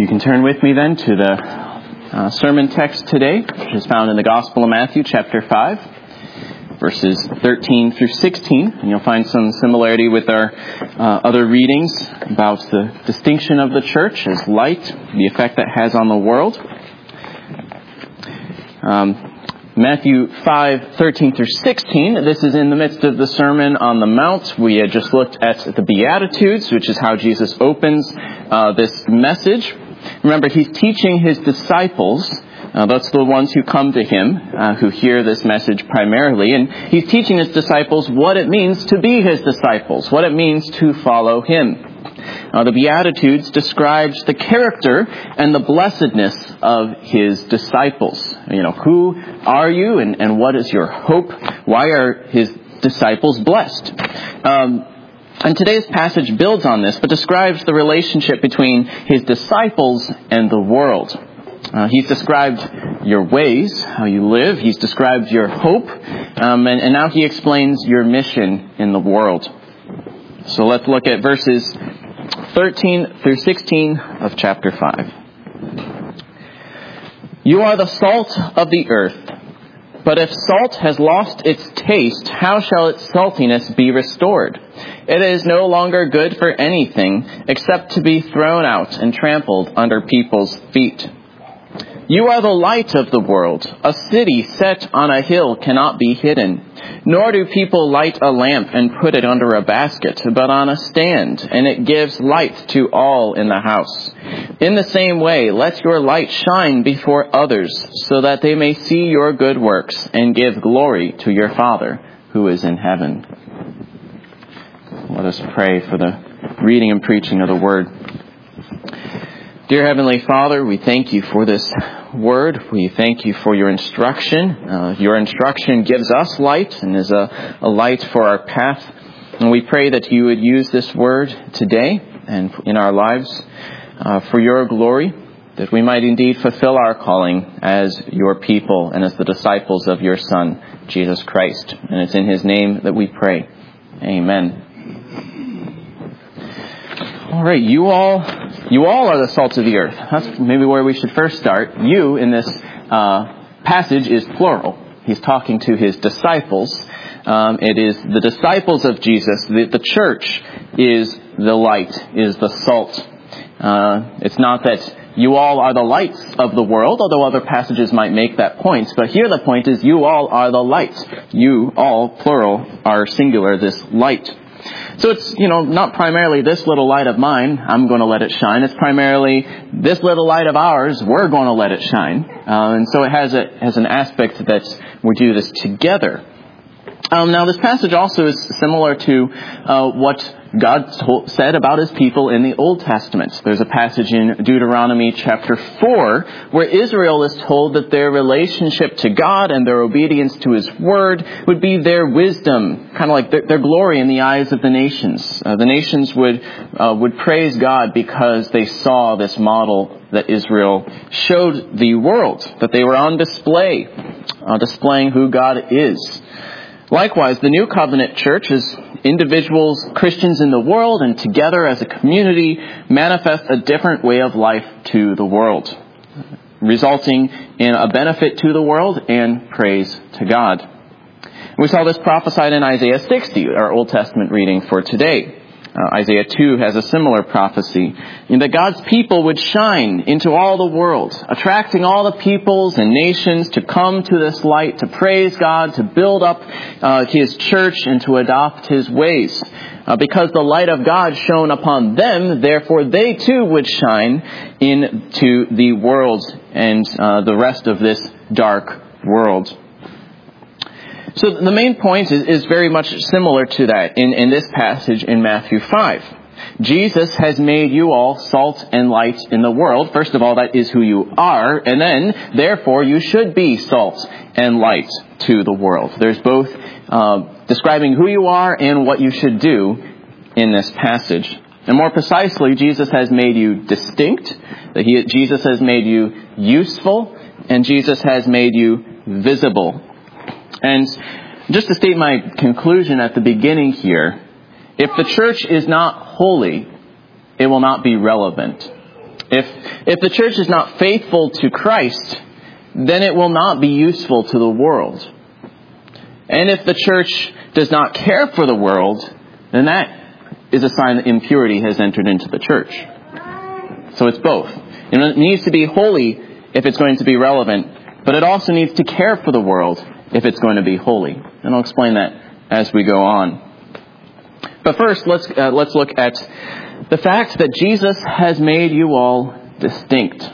You can turn with me then to the sermon text today, which is found in the Gospel of Matthew, chapter 5, verses 13 through 16. And you'll find some similarity with our other readings about the distinction of the church as light, the effect that has on the world. Matthew 5, 13 through 16. This is in the midst of the Sermon on the Mount. We had just looked at the Beatitudes, which is how Jesus opens this message. Remember, he's teaching his disciples. That's the ones who come to him, who hear this message primarily. And he's teaching his disciples what it means to be his disciples, what it means to follow him. The Beatitudes describes the character and the blessedness of his disciples. Who are you and what is your hope? Why are his disciples blessed? And today's passage builds on this, but describes the relationship between his disciples and the world. He's described your ways, how you live. He's described your hope. And now he explains your mission in the world. So let's look at verses 13 through 16 of chapter 5. You are the salt of the earth. But if salt has lost its taste, how shall its saltiness be restored? It is no longer good for anything except to be thrown out and trampled under people's feet. You are the light of the world. A city set on a hill cannot be hidden. Nor do people light a lamp and put it under a basket, but on a stand, and it gives light to all in the house. In the same way, let your light shine before others, so that they may see your good works and give glory to your Father who is in heaven. Let us pray for the reading and preaching of the Word. Dear Heavenly Father, we thank you for this word. We thank you for your instruction. Your instruction gives us light and is a light for our path. And we pray that you would use this word today and in our lives for your glory, that we might indeed fulfill our calling as your people and as the disciples of your Son, Jesus Christ. And it's in his name that we pray. Amen. All right, you all are the salt of the earth. That's maybe where we should first start. You, in this passage, is plural. He's talking to his disciples. It is the disciples of Jesus. The church is the light, is the salt. It's not that you all are the lights of the world, although other passages might make that point. But here the point is you all are the light. You all, plural, are singular, this light. So it's, not primarily this little light of mine, I'm going to let it shine. It's primarily this little light of ours, we're going to let it shine. And so it has an aspect that we do this together. Now this passage also is similar to what God said about his people in the Old Testament. There's a passage in Deuteronomy chapter 4 where Israel is told that their relationship to God and their obedience to his word would be their wisdom, kind of like their glory in the eyes of the nations. The nations would praise God because they saw this model that Israel showed the world, that they were on display, displaying who God is. Likewise, the New Covenant Church is individuals, Christians in the world, and together as a community manifest a different way of life to the world, resulting in a benefit to the world and praise to God. We saw this prophesied in Isaiah 60, our Old Testament reading for today. Isaiah 2 has a similar prophecy in that God's people would shine into all the world, attracting all the peoples and nations to come to this light, to praise God, to build up his church and to adopt his ways. Because the light of God shone upon them, therefore they too would shine into the world and the rest of this dark world. So the main point is very much similar to that in this passage in Matthew 5. Jesus has made you all salt and light in the world. First of all, that is who you are. And then, therefore, you should be salt and light to the world. There's both describing who you are and what you should do in this passage. And more precisely, Jesus has made you distinct. Jesus has made you useful. And Jesus has made you visible. And just to state my conclusion at the beginning here, if the church is not holy, it will not be relevant. If the church is not faithful to Christ, then it will not be useful to the world. And if the church does not care for the world, then that is a sign that impurity has entered into the church. So it's both. It needs to be holy if it's going to be relevant, but it also needs to care for the world if it's going to be holy. And I'll explain that as we go on. But first, let's look at the fact that Jesus has made you all distinct.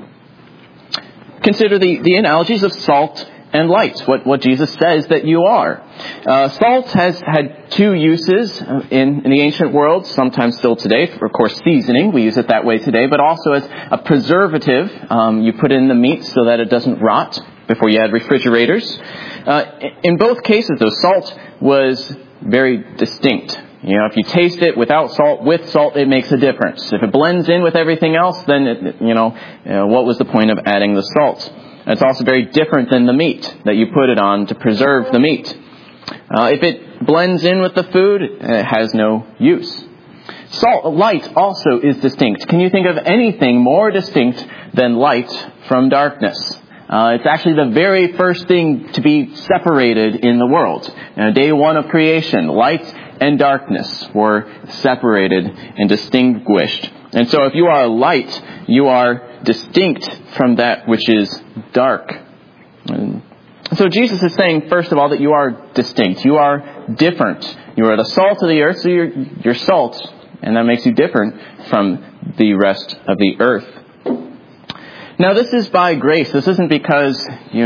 Consider the analogies of salt and light, what Jesus says that you are. Salt has had two uses in the ancient world, sometimes still today. For, of course, seasoning, we use it that way today, but also as a preservative. You put in the meat so that it doesn't rot before you had refrigerators. In both cases, though, salt was very distinct. If you taste it without salt, with salt, it makes a difference. If it blends in with everything else, then, what was the point of adding the salt? It's also very different than the meat that you put it on to preserve the meat. If it blends in with the food, it has no use. Light also is distinct. Can you think of anything more distinct than light from darkness? It's actually the very first thing to be separated in the world. Day one of creation, light and darkness were separated and distinguished. And so if you are light, you are distinct from that which is dark. And so Jesus is saying, first of all, that you are distinct. You are different. You are the salt of the earth, so you're salt, and that makes you different from the rest of the earth. Now, this is by grace. This isn't because,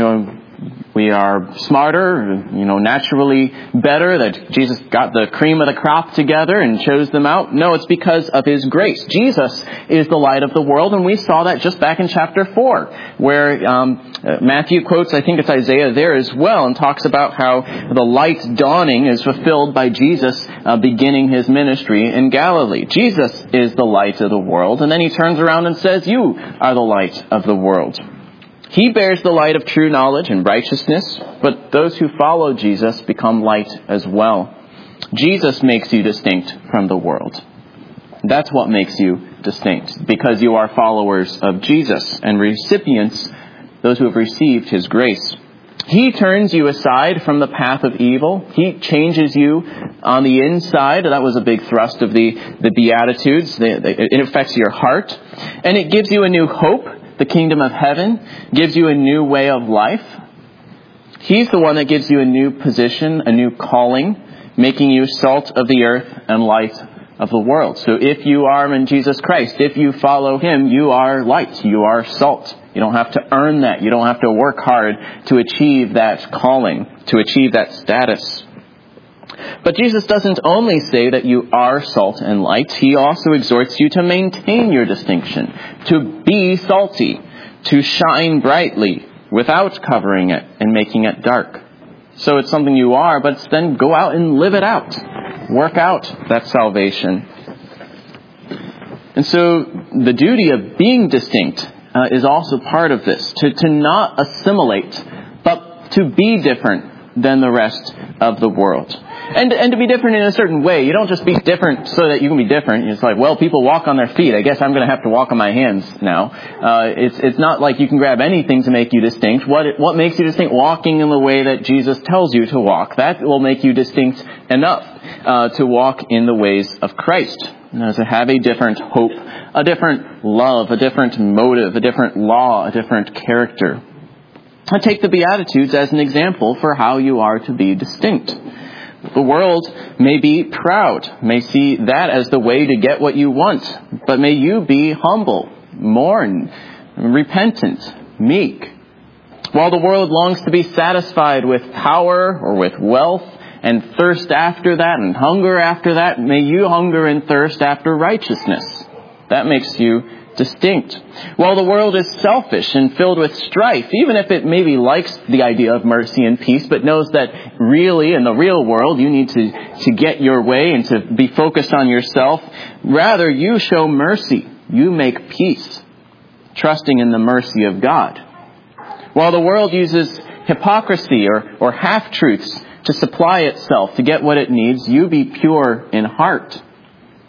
we are smarter, naturally better, that Jesus got the cream of the crop together and chose them out. No, it's because of His grace. Jesus is the light of the world, and we saw that just back in chapter 4, where Matthew quotes, I think it's Isaiah there as well, and talks about how the light dawning is fulfilled by Jesus beginning His ministry in Galilee. Jesus is the light of the world, and then He turns around and says, you are the light of the world. He bears the light of true knowledge and righteousness, but those who follow Jesus become light as well. Jesus makes you distinct from the world. That's what makes you distinct, because you are followers of Jesus and recipients, those who have received His grace. He turns you aside from the path of evil. He changes you on the inside. That was a big thrust of the Beatitudes. It affects your heart, and it gives you a new hope. The kingdom of heaven gives you a new way of life. He's the one that gives you a new position, a new calling, making you salt of the earth and light of the world. So if you are in Jesus Christ, if you follow Him, you are light, you are salt. You don't have to earn that. You don't have to work hard to achieve that calling, to achieve that status. But Jesus doesn't only say that you are salt and light. He also exhorts you to maintain your distinction, to be salty, to shine brightly without covering it and making it dark. So it's something you are, but it's then go out and live it out. Work out that salvation. And so the duty of being distinct is also part of this, to not assimilate, but to be different than the rest of the world. And to be different in a certain way. You don't just be different so that you can be different. It's like, well, people walk on their feet. I guess I'm going to have to walk on my hands now. It's not like you can grab anything to make you distinct. What makes you distinct? Walking in the way that Jesus tells you to walk. That will make you distinct enough to walk in the ways of Christ. To have a different hope, a different love, a different motive, a different law, a different character. I take the Beatitudes as an example for how you are to be distinct. The world may be proud, may see that as the way to get what you want, but may you be humble, mourn, repentant, meek. While the world longs to be satisfied with power or with wealth and thirst after that and hunger after that, may you hunger and thirst after righteousness. That makes you distinct. While the world is selfish and filled with strife, even if it maybe likes the idea of mercy and peace, but knows that really in the real world you need to get your way and to be focused on yourself, rather you show mercy. You make peace, trusting in the mercy of God. While the world uses hypocrisy or half-truths to supply itself, to get what it needs, you be pure in heart.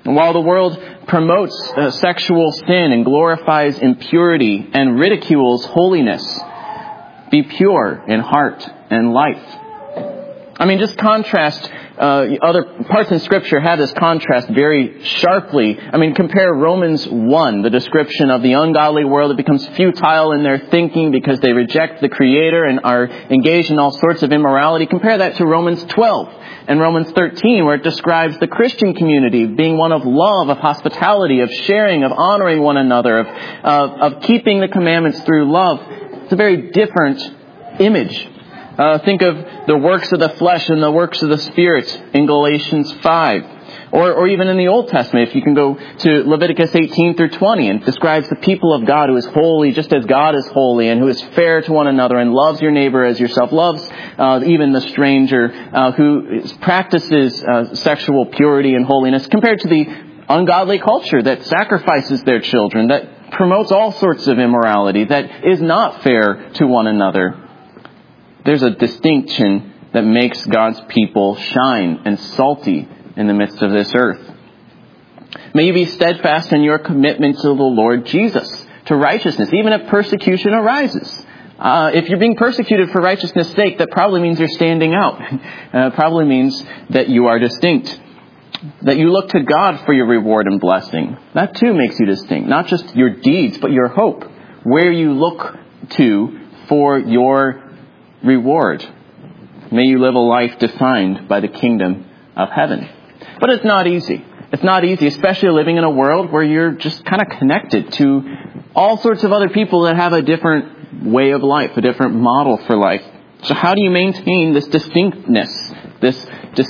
And while the world promotes sexual sin and glorifies impurity and ridicules holiness, be pure in heart and life. I mean, just contrast, other parts in Scripture have this contrast very sharply. I mean, compare Romans 1, the description of the ungodly world that becomes futile in their thinking because they reject the Creator and are engaged in all sorts of immorality. Compare that to Romans 12 and Romans 13, where it describes the Christian community being one of love, of hospitality, of sharing, of honoring one another, of keeping the commandments through love. It's a very different image. Think of the works of the flesh and the works of the Spirit in Galatians 5. Or even in the Old Testament, if you can go to Leviticus 18 through 20, and it describes the people of God who is holy just as God is holy, and who is fair to one another and loves your neighbor as yourself, loves even the stranger, who practices sexual purity and holiness, compared to the ungodly culture that sacrifices their children, that promotes all sorts of immorality, that is not fair to one another. There's a distinction that makes God's people shine and salty in the midst of this earth. May you be steadfast in your commitment to the Lord Jesus, to righteousness, even if persecution arises. If you're being persecuted for righteousness' sake, that probably means you're standing out. Probably means that you are distinct. That you look to God for your reward and blessing. That too makes you distinct. Not just your deeds, but your hope. Where you look to for your reward. May you live a life defined by the kingdom of heaven. But it's not easy. It's not easy, especially living in a world where you're just kind of connected to all sorts of other people that have a different way of life, a different model for life. So how do you maintain this distinctness, this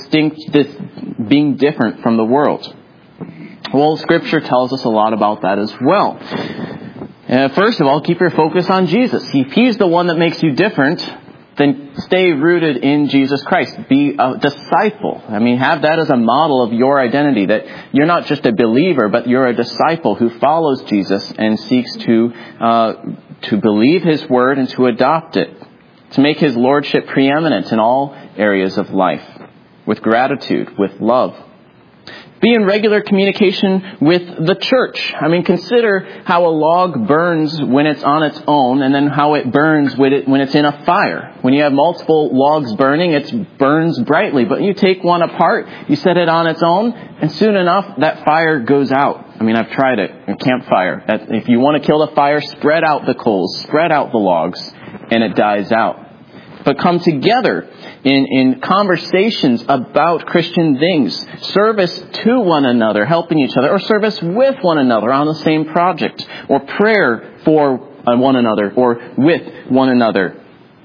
being different from the world? Well, Scripture tells us a lot about that as well. First of all, keep your focus on Jesus. If He's the one that makes you different, then stay rooted in Jesus Christ. Be a disciple. I mean, have that as a model of your identity, that you're not just a believer, but you're a disciple who follows Jesus and seeks to believe His word and to adopt it, to make His lordship preeminent in all areas of life, with gratitude, with love. Be in regular communication with the church. I mean, consider how a log burns when it's on its own, and then how it burns when it's in a fire. When you have multiple logs burning, it burns brightly. But you take one apart, you set it on its own, and soon enough, that fire goes out. I mean, I've tried it, a campfire. If you want to kill the fire, spread out the coals, spread out the logs, and it dies out. But come together in conversations about Christian things, service to one another, helping each other, or service with one another on the same project, or prayer for one another, or with one another.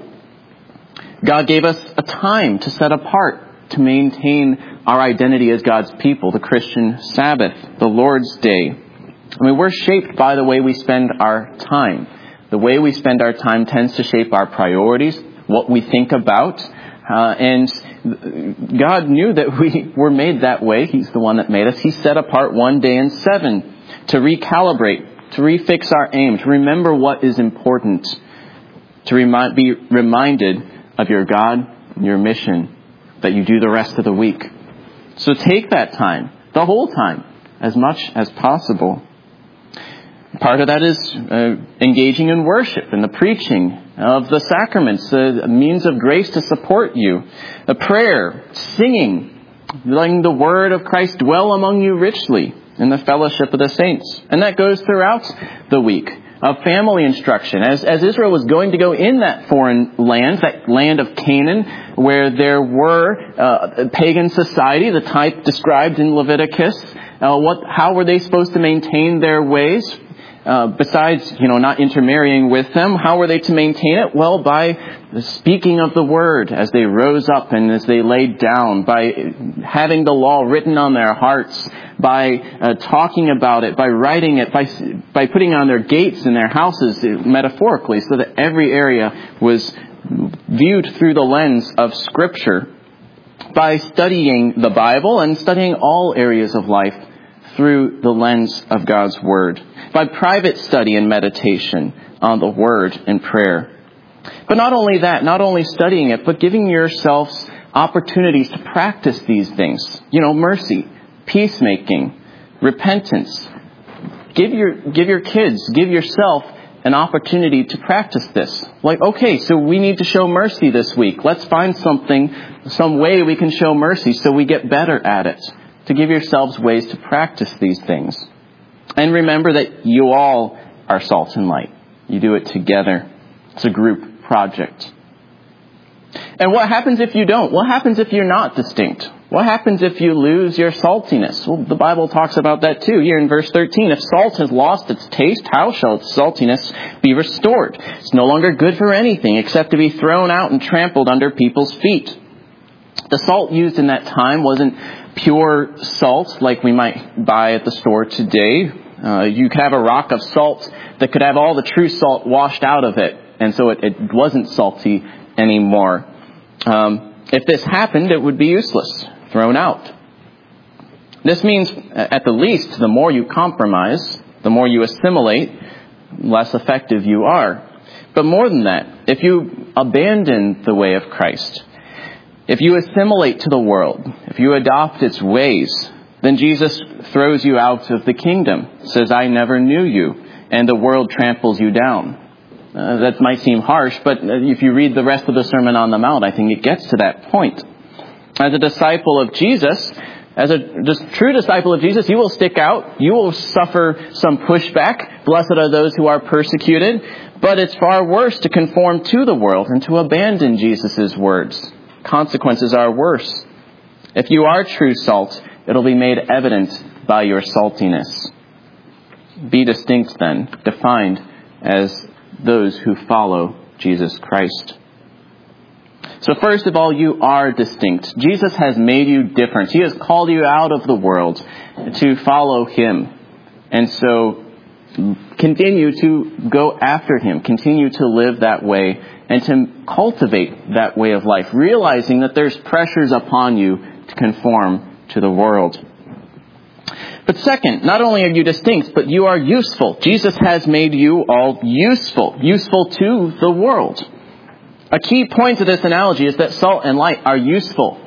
God gave us a time to set apart to maintain our identity as God's people, the Christian Sabbath, the Lord's Day. I mean, we're shaped by the way we spend our time. The way we spend our time tends to shape our priorities, what we think about. And God knew that we were made that way. He's the one that made us. He set apart one day in 7 to recalibrate, to refix our aim, to remember what is important, to be reminded of your God and your mission that you do the rest of the week. So take that time, the whole time, as much as possible. Part of that is engaging in worship and the preaching of the sacraments, a means of grace to support you. A prayer, singing, letting the word of Christ dwell among you richly in the fellowship of the saints. And that goes throughout the week. Of family instruction. As Israel was going to go in that foreign land, that land of Canaan, where there were pagan society, the type described in Leviticus, how were they supposed to maintain their ways? Besides, not intermarrying with them, how were they to maintain it? Well, by the speaking of the word as they rose up and as they laid down, by having the law written on their hearts, by talking about it, by writing it, by putting on their gates in their houses, metaphorically, so that every area was viewed through the lens of Scripture, by studying the Bible and studying all areas of life through the lens of God's Word, by private study and meditation on the Word and prayer. But not only that, not only studying it, but giving yourselves opportunities to practice these things. Mercy, peacemaking, repentance. Give your kids, give yourself an opportunity to practice this. Like, okay, so we need to show mercy this week. Let's find some way we can show mercy so we get better at it. To give yourselves ways to practice these things. And remember that you all are salt and light. You do it together. It's a group project. And what happens if you don't? What happens if you're not distinct? What happens if you lose your saltiness? Well, the Bible talks about that too. Here in verse 13, if salt has lost its taste, how shall its saltiness be restored? It's no longer good for anything except to be thrown out and trampled under people's feet. The salt used in that time wasn't pure salt like we might buy at the store today. You could have a rock of salt that could have all the true salt washed out of it. And so it wasn't salty anymore. If this happened, it would be useless, thrown out. This means, at the least, the more you compromise, the more you assimilate, less effective you are. But more than that, if you abandon the way of Christ, if you assimilate to the world, if you adopt its ways, then Jesus throws you out of the kingdom, says, I never knew you, and the world tramples you down. That might seem harsh, but if you read the rest of the Sermon on the Mount, I think it gets to that point. As a disciple of Jesus, as a true disciple of Jesus, you will stick out. You will suffer some pushback. Blessed are those who are persecuted. But it's far worse to conform to the world and to abandon Jesus' words. Consequences are worse. If you are true salt, it'll be made evident by your saltiness. Be distinct then, defined as those who follow Jesus Christ. So first of all, you are distinct. Jesus has made you different. He has called you out of the world to follow Him. And so continue to go after Him. Continue to live that way and to cultivate that way of life, realizing that there's pressures upon you to conform to the world. But second, not only are you distinct, but you are useful. Jesus has made you all useful to the world. A key point of this analogy is that salt and light are useful.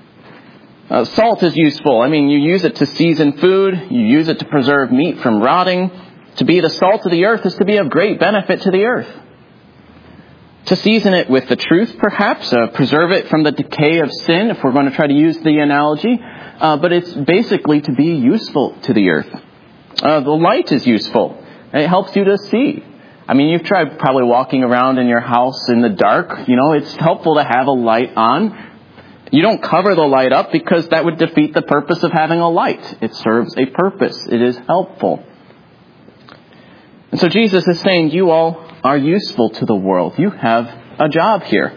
Salt is useful. I mean, you use it to season food. You use it to preserve meat from rotting. To be the salt of the earth is to be of great benefit to the earth. To season it with the truth, perhaps. Preserve it from the decay of sin, if we're going to try to use the analogy. But it's basically to be useful to the earth. The light is useful. It helps you to see. I mean, you've tried probably walking around in your house in the dark. You know, it's helpful to have a light on. You don't cover the light up because that would defeat the purpose of having a light. It serves a purpose. It is helpful. And so Jesus is saying, you all are useful to the world. You have a job here.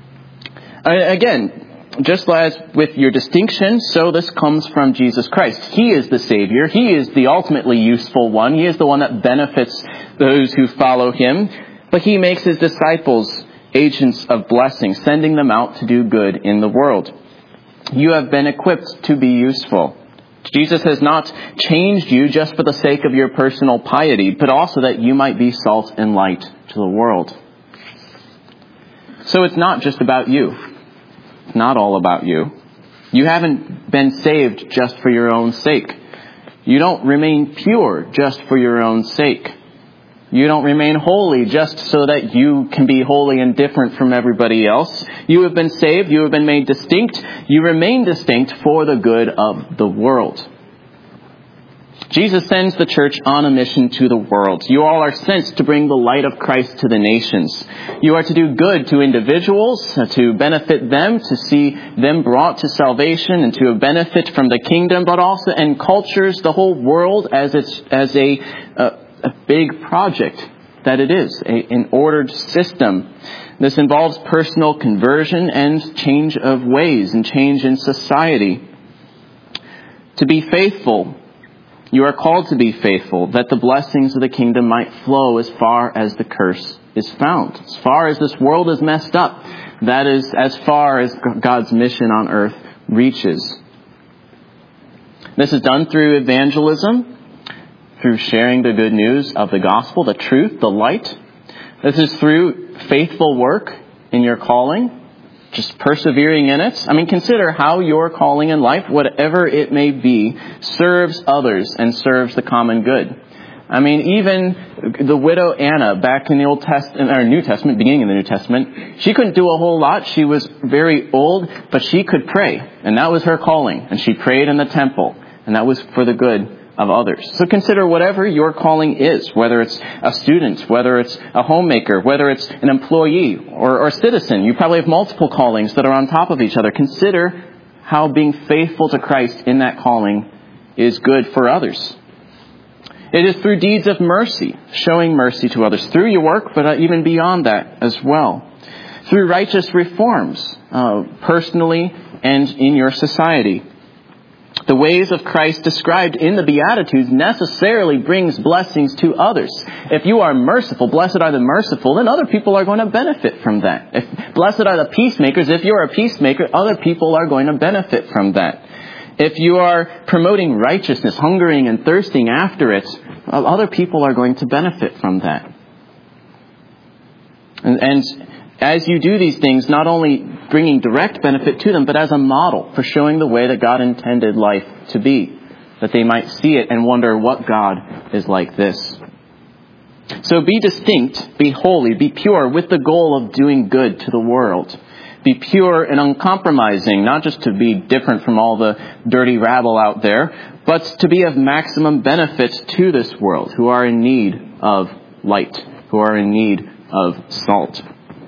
Again, just as with your distinction, so this comes from Jesus Christ. He is the Savior. He is the ultimately useful one. He is the one that benefits those who follow Him. But He makes His disciples agents of blessing, sending them out to do good in the world. You have been equipped to be useful. Jesus has not changed you just for the sake of your personal piety, but also that you might be salt and light to the world. So it's not just about you. It's not all about you. You haven't been saved just for your own sake. You don't remain pure just for your own sake. You don't remain holy just so that you can be holy and different from everybody else. You have been saved. You have been made distinct. You remain distinct for the good of the world. Jesus sends the church on a mission to the world. You all are sent to bring the light of Christ to the nations. You are to do good to individuals, to benefit them, to see them brought to salvation and to benefit from the kingdom, but also in cultures, the whole world as a big project that it is, an ordered system. This involves personal conversion and change of ways and change in society. To be faithful, you are called to be faithful, that the blessings of the kingdom might flow as far as the curse is found. As far as this world is messed up, that is as far as God's mission on earth reaches. This is done through evangelism, through sharing the good news of the gospel, the truth, the light. This is through faithful work in your calling. just persevering in it. I mean, consider how your calling in life, whatever it may be, serves others and serves the common good. I mean, even the widow Anna back in the Old Testament, or New Testament, beginning of the New Testament, she couldn't do a whole lot. She was very old, but she could pray, and that was her calling. And she prayed in the temple, and that was for the good of others. So consider whatever your calling is, whether it's a student, whether it's a homemaker, whether it's an employee or a citizen. You probably have multiple callings that are on top of each other. Consider how being faithful to Christ in that calling is good for others. It is through deeds of mercy, showing mercy to others, through your work, but even beyond that as well. Through righteous reforms, personally and in your society. The ways of Christ described in the Beatitudes necessarily brings blessings to others. If you are merciful, blessed are the merciful, then other people are going to benefit from that. If blessed are the peacemakers, if you're a peacemaker, other people are going to benefit from that. If you are promoting righteousness, hungering and thirsting after it, other people are going to benefit from that. And as you do these things, not only bringing direct benefit to them, but as a model for showing the way that God intended life to be, that they might see it and wonder what God is like this. So be distinct, be holy, be pure with the goal of doing good to the world. Be pure and uncompromising, not just to be different from all the dirty rabble out there, but to be of maximum benefit to this world, who are in need of light, who are in need of salt.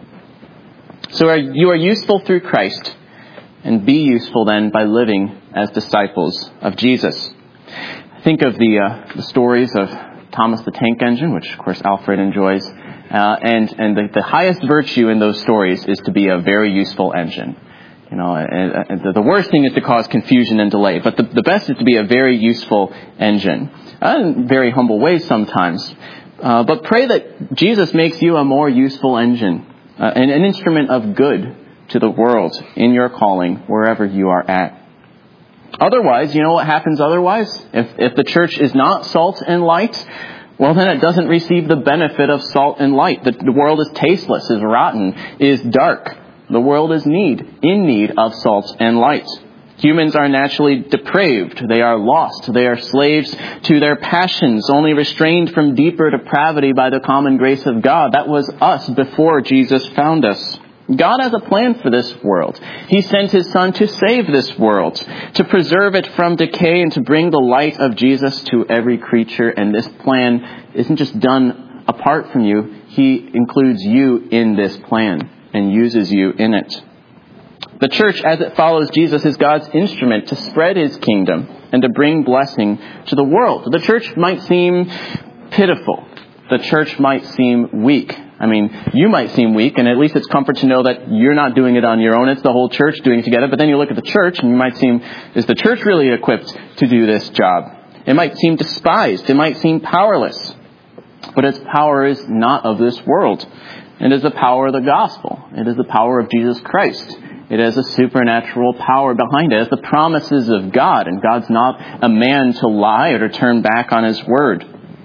So you are useful through Christ, and be useful then by living as disciples of Jesus. Think of the stories of Thomas the Tank Engine, which of course Alfred enjoys. And the highest virtue in those stories is to be a very useful engine. You know, and the worst thing is to cause confusion and delay. But the best is to be a very useful engine. In very humble ways sometimes. But pray that Jesus makes you a more useful engine. An instrument of good to the world in your calling, wherever you are at. Otherwise, you know what happens otherwise? If the church is not salt and light, well, then it doesn't receive the benefit of salt and light. The world is tasteless, is rotten, is dark. The world is in need of salt and light. Humans are naturally depraved. They are lost. They are slaves to their passions, only restrained from deeper depravity by the common grace of God. That was us before Jesus found us. God has a plan for this world. He sent His Son to save this world, to preserve it from decay and to bring the light of Jesus to every creature. And this plan isn't just done apart from you. He includes you in this plan and uses you in it. The church, as it follows Jesus, is God's instrument to spread His kingdom and to bring blessing to the world. The church might seem pitiful. The church might seem weak. I mean, you might seem weak, and at least it's comfort to know that you're not doing it on your own. It's the whole church doing it together. But then you look at the church, and you might seem, is the church really equipped to do this job? It might seem despised. It might seem powerless. But its power is not of this world. It is the power of the gospel. It is the power of Jesus Christ. It has a supernatural power behind it. It has the promises of God, and God's not a man to lie or to turn back on His word.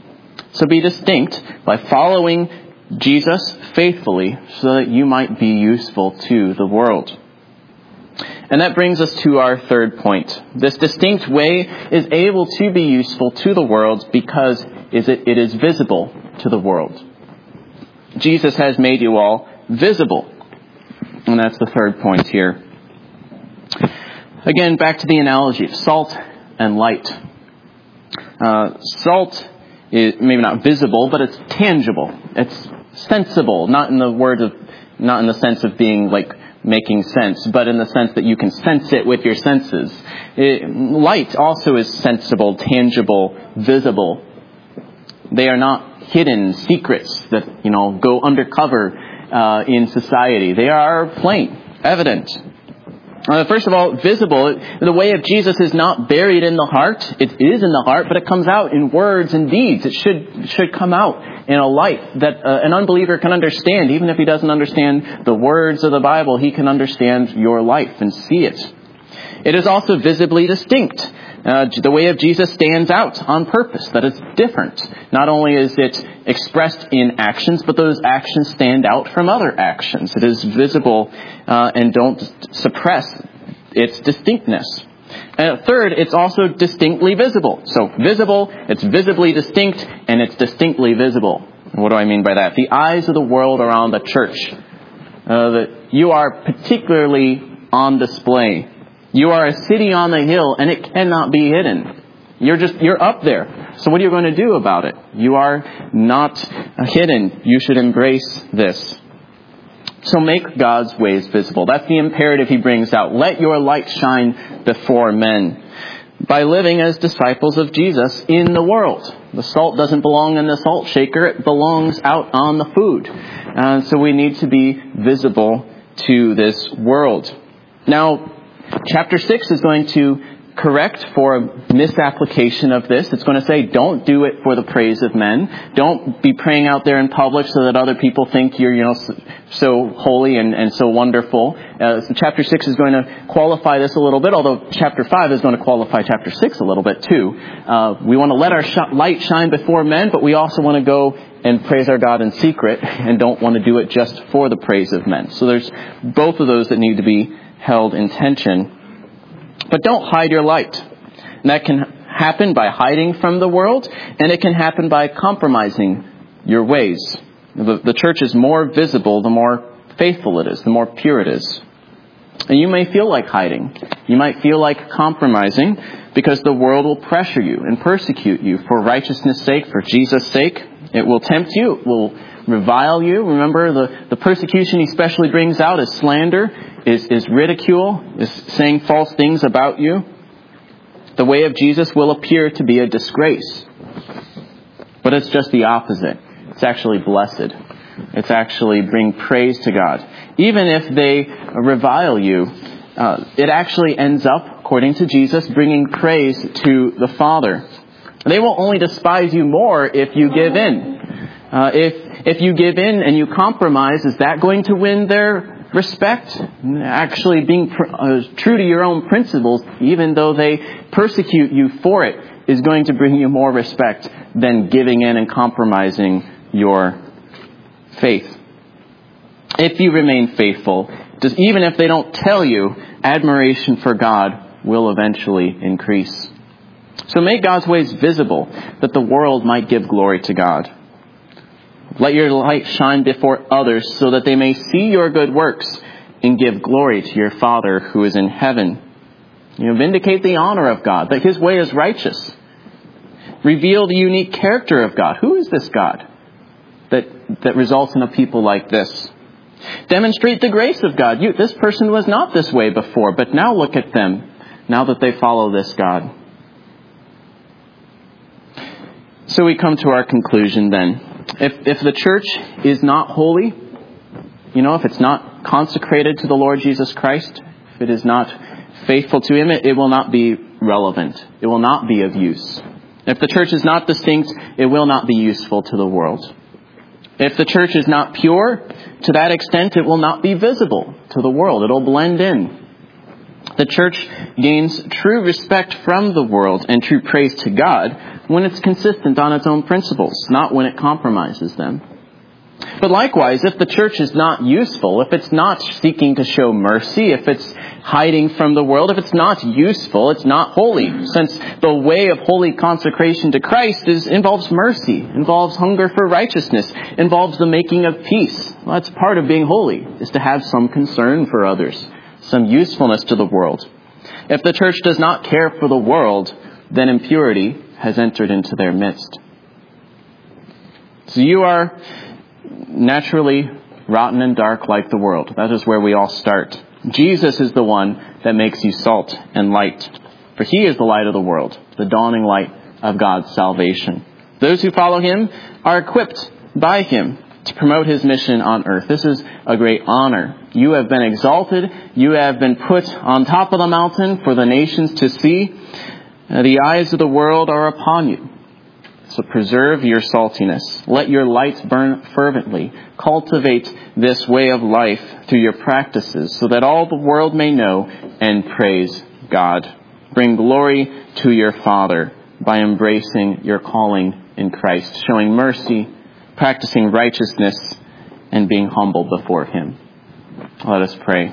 So be distinct by following Jesus faithfully so that you might be useful to the world. And that brings us to our third point. This distinct way is able to be useful to the world because it is visible to the world. Jesus has made you all visible. And that's the third point here. Again, back to the analogy of salt and light. Salt is maybe not visible, but it's tangible. It's sensible, not in the sense of being like making sense, but in the sense that you can sense it with your senses. Light also is sensible, tangible, visible. They are not hidden secrets that, go undercover in society. They are plain, evident. First of all, visible. The way of Jesus is not buried in the heart. It is in the heart, but it comes out in words and deeds. It should come out in a life that an unbeliever can understand. Even if he doesn't understand the words of the Bible, he can understand your life and see it. It is also visibly distinct. The way of Jesus stands out on purpose, that it's different. Not only is it expressed in actions, but those actions stand out from other actions. It is visible and don't suppress its distinctness. And third, it's also distinctly visible. So visible, it's visibly distinct, and it's distinctly visible. What do I mean by that? The eyes of the world are on the church. You are particularly on display. You are a city on the hill, and it cannot be hidden. You're up there. So what are you going to do about it? You are not hidden. You should embrace this. So make God's ways visible. That's the imperative he brings out. Let your light shine before men by living as disciples of Jesus in the world. The salt doesn't belong in the salt shaker. It belongs out on the food. So we need to be visible to this world. Now, chapter 6 is going to correct for a misapplication of this. It's going to say, don't do it for the praise of men. Don't be praying out there in public so that other people think you're, so holy and so wonderful. So chapter 6 is going to qualify this a little bit, although chapter 5 is going to qualify chapter 6 a little bit too. We want to let our light shine before men, but we also want to go and praise our God in secret and don't want to do it just for the praise of men. So there's both of those that need to be held in tension. But don't hide your light. And that can happen by hiding from the world, and it can happen by compromising your ways. The church is more visible the more faithful it is, the more pure it is. And you may feel like hiding. You might feel like compromising because the world will pressure you and persecute you for righteousness' sake, for Jesus' sake. It will tempt you. It will revile you. Remember, the persecution he especially brings out is slander, is ridicule, is saying false things about you. The way of Jesus will appear to be a disgrace. But it's just the opposite. It's actually blessed. It's actually bring praise to God. Even if they revile you, it actually ends up, according to Jesus, bringing praise to the Father. They will only despise you more if you give in. If you give in and you compromise, is that going to win their respect? Actually being true to your own principles, even though they persecute you for it, is going to bring you more respect than giving in and compromising your faith. If you remain faithful, even if they don't tell you, admiration for God will eventually increase. So make God's ways visible, that the world might give glory to God. Let your light shine before others so that they may see your good works and give glory to your Father who is in heaven. Vindicate the honor of God, that his way is righteous. Reveal the unique character of God. Who is this God that results in a people like this? Demonstrate the grace of God. This person was not this way before, but now look at them, now that they follow this God. So we come to our conclusion then. If the church is not holy, if it's not consecrated to the Lord Jesus Christ, if it is not faithful to him, it will not be relevant. It will not be of use. If the church is not distinct, it will not be useful to the world. If the church is not pure, to that extent, it will not be visible to the world. It'll blend in. The church gains true respect from the world and true praise to God when it's consistent on its own principles, not when it compromises them. But likewise, if the church is not useful, if it's not seeking to show mercy, if it's hiding from the world, if it's not useful, it's not holy. Since the way of holy consecration to Christ involves mercy, involves hunger for righteousness, involves the making of peace. Well, that's part of being holy, is to have some concern for others, some usefulness to the world. If the church does not care for the world, then impurity has entered into their midst. So you are naturally rotten and dark like the world. That is where we all start. Jesus is the one that makes you salt and light. For he is the light of the world, the dawning light of God's salvation. Those who follow him are equipped by him to promote his mission on earth. This is a great honor. You have been exalted. You have been put on top of the mountain for the nations to see. The eyes of the world are upon you. So preserve your saltiness. Let your lights burn fervently. Cultivate this way of life through your practices so that all the world may know and praise God. Bring glory to your Father by embracing your calling in Christ, showing mercy, practicing righteousness, and being humble before him. Let us pray.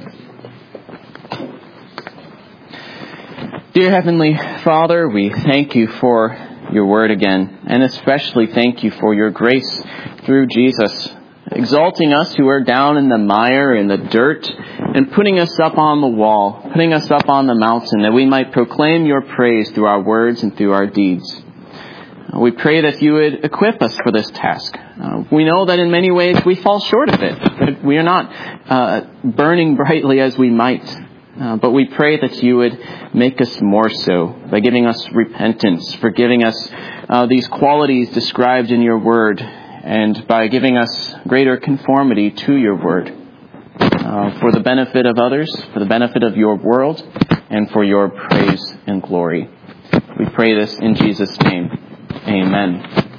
Dear Heavenly Father, we thank you for your word again, and especially thank you for your grace through Jesus, exalting us who are down in the mire, in the dirt, and putting us up on the wall, putting us up on the mountain, that we might proclaim your praise through our words and through our deeds. We pray that you would equip us for this task. We know that in many ways we fall short of it. We are not burning brightly as we might. But we pray that you would make us more so by giving us repentance, for giving us these qualities described in your word, and by giving us greater conformity to your word, for the benefit of others, for the benefit of your world, and for your praise and glory. We pray this in Jesus' name. Amen.